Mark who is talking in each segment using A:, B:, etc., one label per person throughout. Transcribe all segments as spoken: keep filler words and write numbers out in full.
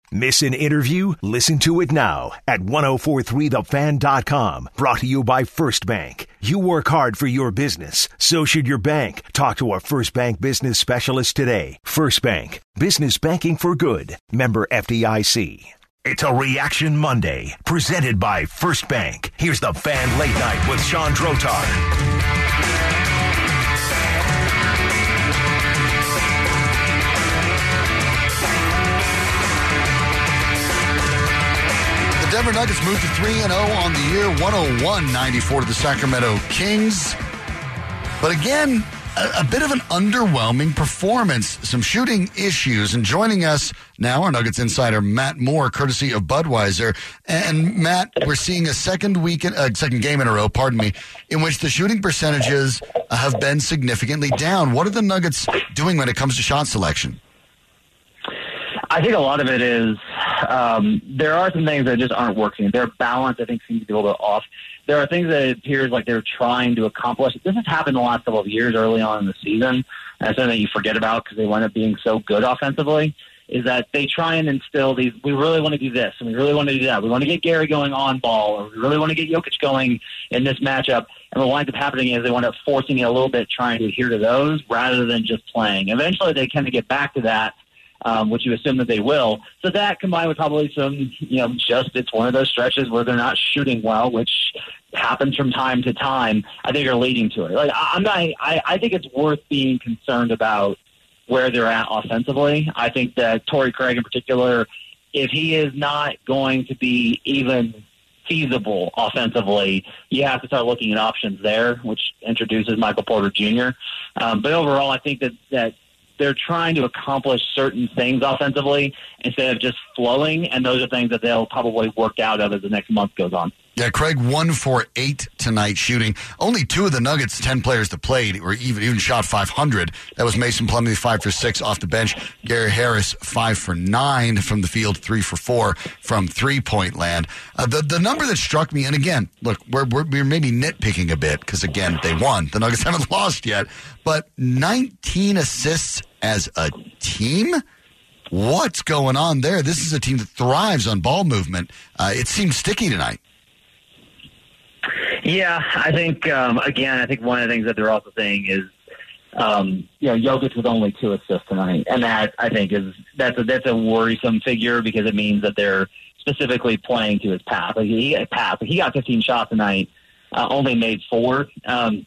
A: Miss an interview? Listen to it now at ten forty-three the fan dot com. Brought to you by First Bank. You work hard for your business. So should your bank. Talk to a First Bank business specialist today. First Bank. Business banking for good. Member F D I C. It's a Reaction Monday, presented by First Bank. Here's the Fan Late Night with Sean Drotar.
B: The Denver Nuggets moved to three and oh on the year, one oh one ninety-four to the Sacramento Kings. But again, a, a bit of an underwhelming performance, some shooting issues. And joining us now, our Nuggets insider, Matt Moore, courtesy of Budweiser. And Matt, we're seeing a second week, uh, second game in a row, pardon me, in which the shooting percentages have been significantly down. What are the Nuggets doing when it comes to shot selection?
C: I think a lot of it is um, there are some things that just aren't working. Their balance, I think, seems to be a little bit off. There are things that it appears like they're trying to accomplish. This has happened the last couple of years early on in the season, and something that you forget about because they wind up being so good offensively, is that they try and instill these, we really want to do this, and we really want to do that. We want to get Gary going on ball, or we really want to get Jokic going in this matchup. And what winds up happening is they wind up forcing you a little bit, trying to adhere to those rather than just playing. Eventually they kind of get back to that, Um, which you assume that they will. So that combined with probably some, you know, just it's one of those stretches where they're not shooting well, which happens from time to time, I think are leading to it. Like I'm not, I, I think it's worth being concerned about where they're at offensively. I think that Torrey Craig in particular, if he is not going to be even feasible offensively, you have to start looking at options there, which introduces Michael Porter Junior Um, but overall, I think that, that they're trying to accomplish certain things offensively instead of just flowing, and those are things that they'll probably work out of as the next month goes on.
B: Yeah, Craig, one for eight tonight shooting. Only two of the Nuggets' ten players that played or even even shot five hundred. That was Mason Plumlee, five for six off the bench. Gary Harris, five for nine from the field, three for four from three-point land. Uh, the the number that struck me, and again, look, we're we're, we're maybe nitpicking a bit because again they won. The Nuggets haven't lost yet, but nineteen assists as a team. What's going on there? This is a team that thrives on ball movement. Uh, it seems sticky tonight.
C: Yeah, I think, um, again, I think one of the things that they're also saying is, um, you know, Jokic with only two assists tonight. And that, I think, is that's a, that's a worrisome figure because it means that they're specifically playing to his path. Like he, path. He got fifteen shots tonight, uh, only made four. Um,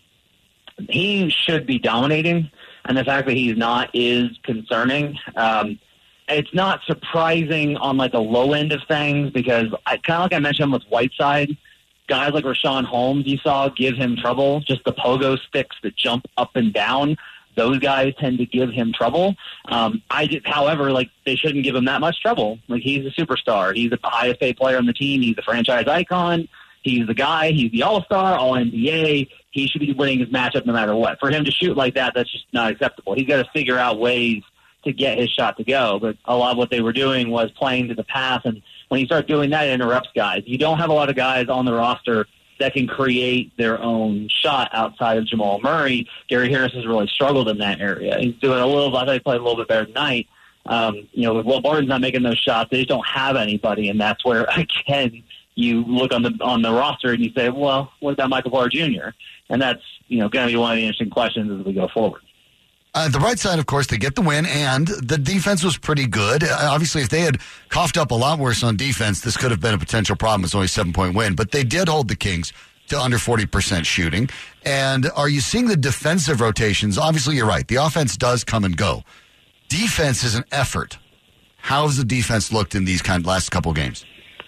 C: he should be dominating, and the fact that he's not is concerning. Um, it's not surprising on, like, the low end of things because, I kind of like I mentioned with Whiteside, guys like Rashawn Holmes you saw give him trouble. Just the pogo sticks that jump up and down, those guys tend to give him trouble. Um, I just, however, like they shouldn't give him that much trouble. Like he's a superstar. He's the highest paid player on the team. He's the franchise icon. He's the guy. He's the all-star, all-N B A. He should be winning his matchup no matter what. For him to shoot like that, that's just not acceptable. He's got to figure out ways to get his shot to go. But a lot of what they were doing was playing to the pass, and when you start doing that, it interrupts guys. You don't have a lot of guys on the roster that can create their own shot outside of Jamal Murray. Gary Harris has really struggled in that area. He's doing a little, I thought he played a little bit better tonight. Um, you know, with Will Barton's not making those shots, they just don't have anybody, and that's where, again, you look on the on the roster and you say, well, what about Michael Porter Junior? And that's, you know, going to be one of the interesting questions as we go forward.
B: Uh, the right side, of course, they get the win, and the defense was pretty good. Uh, obviously, if they had coughed up a lot worse on defense, this could have been a potential problem. It's only a seven-point win. But they did hold the Kings to under forty percent shooting. And are you seeing the defensive rotations? Obviously, you're right. The offense does come and go. Defense is an effort. How has the defense looked in these kind of last couple games?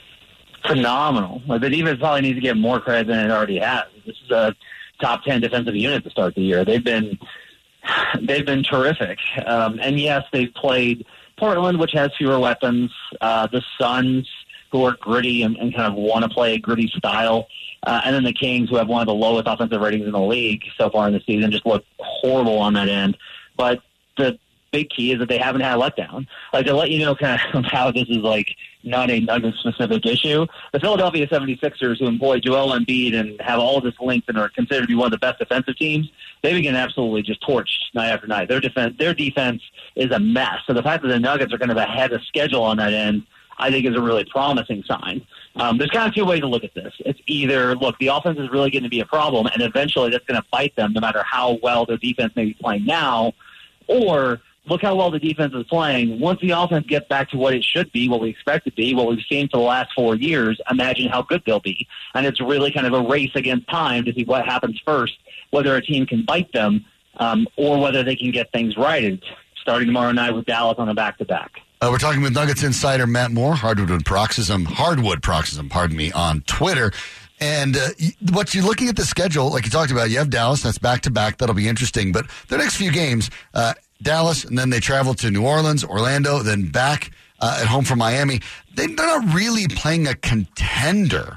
C: Phenomenal. Like, the defense probably needs to get more credit than it already has. This is a top ten defensive unit to start the year. They've been... They've been terrific. Um, and, yes, they've played Portland, which has fewer weapons, uh, the Suns, who are gritty and, and kind of want to play a gritty style, uh, and then the Kings, who have one of the lowest offensive ratings in the league so far in the season, just look horrible on that end. But the big key is that they haven't had a letdown. Like, to let you know kind of how this is, like, not a Nuggets-specific issue, the Philadelphia seventy-sixers, who employ Joel Embiid and have all this length and are considered to be one of the best defensive teams, they begin absolutely just torched night after night. Their defense, their defense is a mess. So the fact that the Nuggets are kind of ahead of schedule on that end, I think is a really promising sign. Um, there's kind of two ways to look at this. It's either, look, the offense is really going to be a problem, and eventually that's going to bite them no matter how well their defense may be playing now, or look how well the defense is playing. Once the offense gets back to what it should be, what we expect it to be, what we've seen for the last four years, imagine how good they'll be. And it's really kind of a race against time to see what happens first, whether a team can bite them um, or whether they can get things righted, starting tomorrow night with Dallas on a back-to-back.
B: Uh, we're talking with Nuggets insider Matt Moore, Hardwood Paroxysm, Hardwood Paroxysm, pardon me, on Twitter. And uh, what you're looking at the schedule, like you talked about, you have Dallas, that's back-to-back. That'll be interesting. But the next few games, uh, Dallas, and then they travel to New Orleans, Orlando, then back uh, at home for Miami. They're not really playing a contender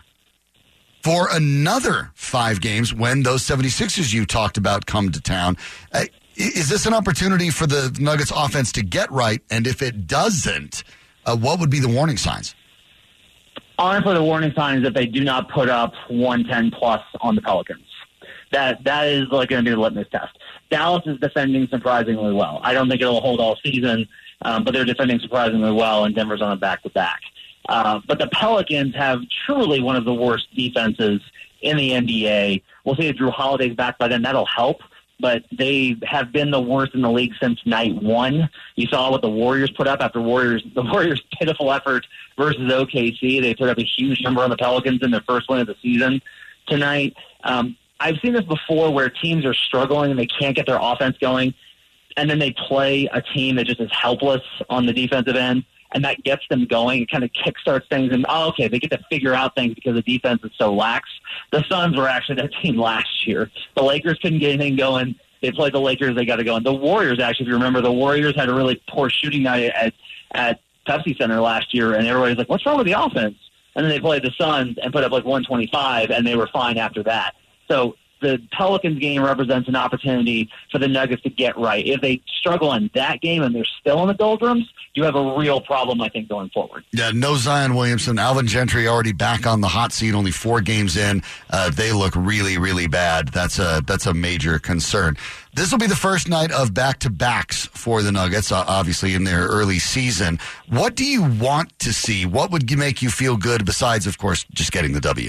B: for another five games when those seventy-sixers you talked about come to town. Uh, is this an opportunity for the Nuggets offense to get right? And if it doesn't, uh, what would be the warning signs?
C: Honestly, the warning sign is that they do not put up one ten plus on the Pelicans. That that is like going to be the litmus test. Dallas is defending surprisingly well. I don't think it'll hold all season, um, but they're defending surprisingly well, and Denver's on a back-to-back. Uh, but the Pelicans have truly one of the worst defenses in the N B A. We'll see if Drew Holiday's back by then. That'll help. But they have been the worst in the league since night one. You saw what the Warriors put up after Warriors the Warriors' pitiful effort versus O K C. They put up a huge number on the Pelicans in their first win of the season tonight. Um, I've seen this before where teams are struggling and they can't get their offense going, and then they play a team that just is helpless on the defensive end, and that gets them going. It kind of kickstarts things, and, oh, okay, they get to figure out things because the defense is so lax. The Suns were actually that team last year. The Lakers couldn't get anything going. They played the Lakers. They got to go. And the Warriors, actually, if you remember, the Warriors had a really poor shooting night at, at Pepsi Center last year, and everybody's like, what's wrong with the offense? And then they played the Suns and put up like one twenty-five, and they were fine after that. So the Pelicans game represents an opportunity for the Nuggets to get right. If they struggle in that game and they're still in the doldrums, you have a real problem, I think, going forward.
B: Yeah, no Zion Williamson. Alvin Gentry already back on the hot seat, only four games in. Uh, they look really, really bad. That's a, that's a major concern. This will be the first night of back-to-backs for the Nuggets, uh, obviously, in their early season. What do you want to see? What would make you feel good besides, of course, just getting the W?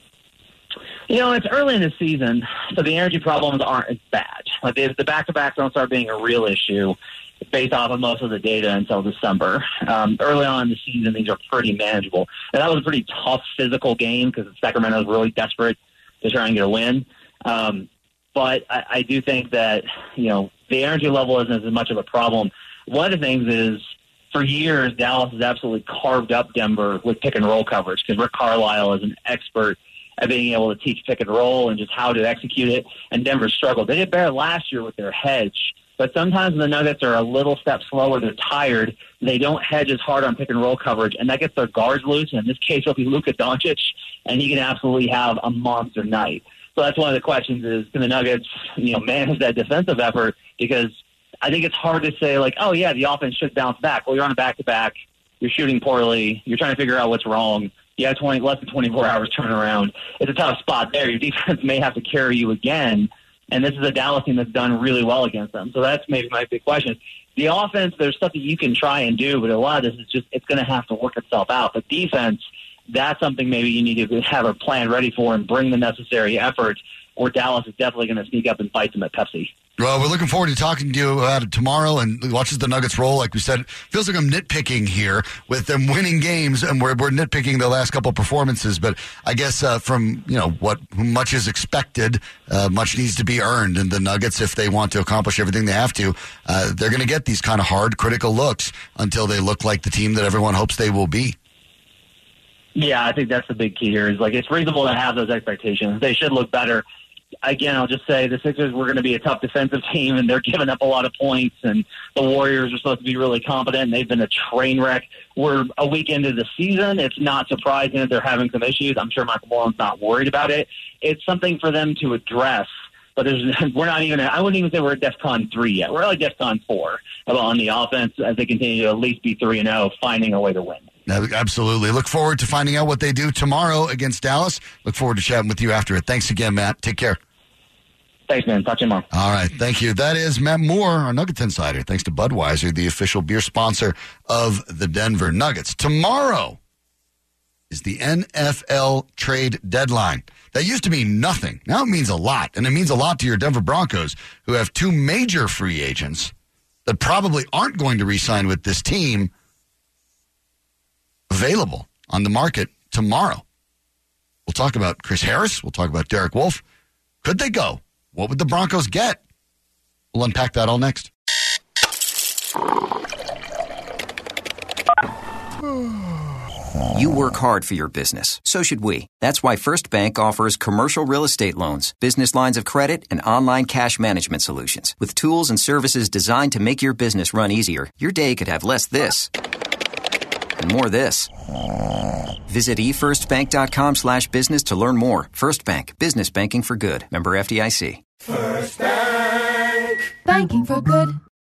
C: You know, it's early in the season, so the energy problems aren't as bad. Like if the back-to-backs don't start being a real issue based off of most of the data until December. Um, early on in the season, these are pretty manageable. And that was a pretty tough physical game because Sacramento was really desperate to try and get a win. Um, but I, I do think that, you know, the energy level isn't as much of a problem. One of the things is, for years, Dallas has absolutely carved up Denver with pick-and-roll coverage because Rick Carlisle is an expert at being able to teach pick and roll and just how to execute it, and Denver struggled. They did better last year with their hedge, but sometimes the Nuggets are a little step slower. They're tired. They don't hedge as hard on pick and roll coverage, and that gets their guards loose. In this case, it'll be Luka Doncic, and he can absolutely have a monster night. So that's one of the questions is, can the Nuggets, you know, manage that defensive effort? Because I think it's hard to say, like, oh, yeah, the offense should bounce back. Well, you're on a back-to-back. You're shooting poorly. You're trying to figure out what's wrong. You have twenty, less than twenty-four hours turnaround. It's a tough spot there. Your defense may have to carry you again, and this is a Dallas team that's done really well against them. So that's maybe my big question. The offense, there's stuff that you can try and do, but a lot of this is just it's going to have to work itself out. But defense, that's something maybe you need to have a plan ready for and bring the necessary effort, or Dallas is definitely going to sneak up and fight them at Pepsi.
B: Well, we're looking forward to talking to you about it tomorrow and watches the Nuggets roll. Like we said, it feels like I'm nitpicking here with them winning games, and we're, we're nitpicking the last couple of performances. But I guess uh, from, you know, what much is expected, uh, much needs to be earned. And the Nuggets, if they want to accomplish everything they have to, uh, they're going to get these kind of hard, critical looks until they look like the team that everyone hopes they will be.
C: Yeah, I think that's the big key here is, like, it's reasonable to have those expectations. They should look better. Again, I'll just say the Sixers were going to be a tough defensive team, and they're giving up a lot of points, and the Warriors are supposed to be really competent, and they've been a train wreck. We're a week into the season. It's not surprising that they're having some issues. I'm sure Michael Malone's not worried about it. It's something for them to address, but there's, we're not even – I wouldn't even say we're at DEFCON three yet. We're like DEFCON four on the offense as they continue to at least be three and oh, finding a way to win.
B: Absolutely. Look forward to finding out what they do tomorrow against Dallas. Look forward to chatting with you after it. Thanks again, Matt. Take care.
C: Thanks, man. Talk to you tomorrow.
B: All right. Thank you. That is Matt Moore, our Nuggets insider. Thanks to Budweiser, the official beer sponsor of the Denver Nuggets. Tomorrow is the N F L trade deadline. That used to mean nothing. Now it means a lot. And it means a lot to your Denver Broncos, who have two major free agents that probably aren't going to re-sign with this team available on the market tomorrow. We'll talk about Chris Harris. We'll talk about Derek Wolfe. Could they go? What would the Broncos get? We'll unpack that all next.
D: You work hard for your business. So should we. That's why First Bank offers commercial real estate loans, business lines of credit, and online cash management solutions. With tools and services designed to make your business run easier, your day could have less this and more this. Visit efirstbank.com slash business to learn more. First Bank. Business banking for good. Member F D I C.
E: First Bank. Banking for good.